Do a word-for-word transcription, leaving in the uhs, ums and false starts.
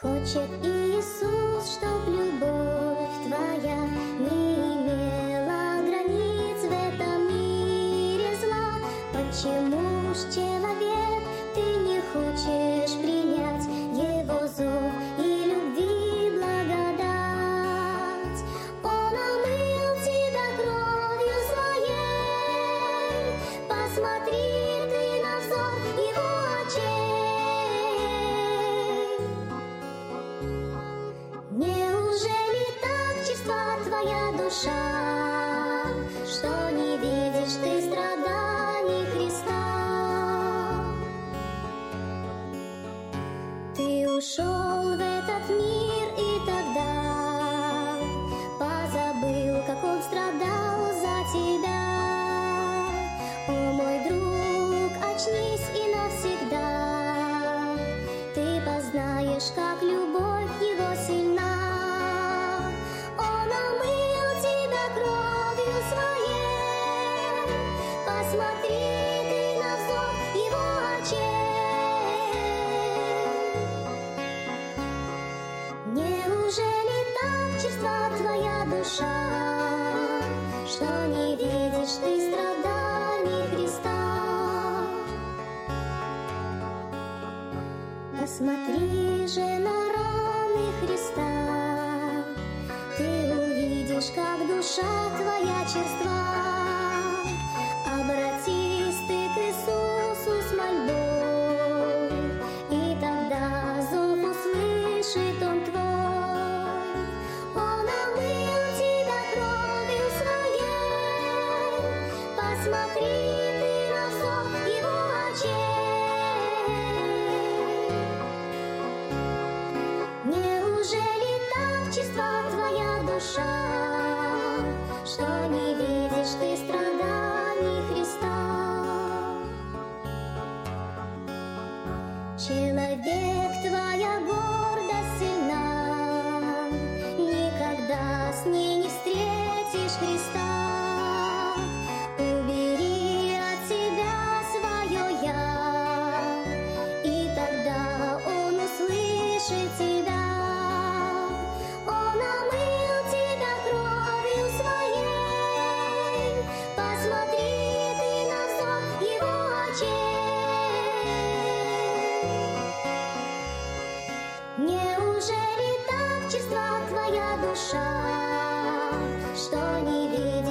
Хочет Иисус, чтоб любовь твоя не имела границ в этом мире зла. Почему ж, человек, ты не хочешь принять Его зов и любви благодать? Он омыл тебя кровью своей, посмотри ты на взор Его очей. Неужели так чиста твоя душа, что не видишь ты страданий Христа? Ты ушел в этот мир и тогда позабыл, как Он страдал за тебя. О, мой друг, очнись и навсегда ты познаешь, как любовь Его сильна. Он омыл тебя кровью своей, посмотри ты на взор Его очей. Неужели так чиста твоя душа, что не видишь ты страданий Христа? Посмотри же на раны Христа, ты увидишь, как душа твоя черства. Обратись ты к Иисусу с мольбой, и тогда зов услышит Он твой. Он омыл тебя кровью своей, посмотри ты на взор Его очей. Неужели так чиста твоя душа, что не видишь ты страданий Христа? Человек, твоя гордость сильна, никогда с ней не встретишь Христа. Убери от себя свое «я», и тогда Он услышит тебя. Он омыл тебя кровью своей, посмотри ты на взор Его очей. Неужели так чиста твоя душа, что не видишь